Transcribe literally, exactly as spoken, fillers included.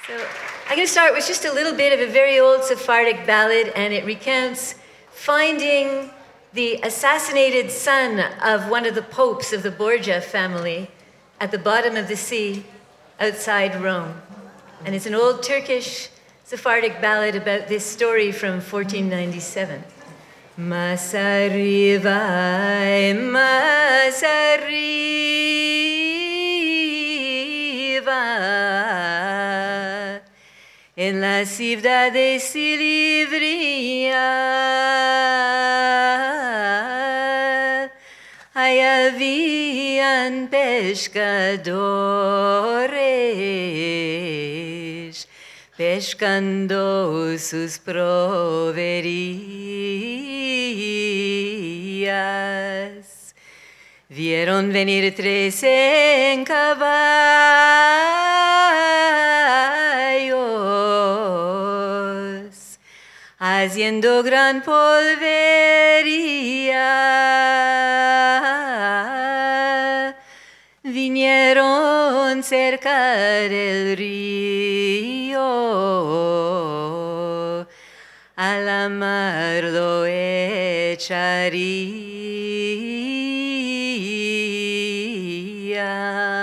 So I'm going to start with just a little bit of a very old Sephardic ballad, and it recounts finding the assassinated son of one of the popes of the Borgia family at the bottom of the sea outside Rome. And it's an old Turkish Sephardic ballad about this story from fourteen ninety-seven. Masari vai, Masari vai, en la ciudad de Silivria, ahí habían pescadores pescando sus proverías. Vieron venir tres en caballos, haciendo gran polvería. Vinieron cerca del río, a la mar lo echarían.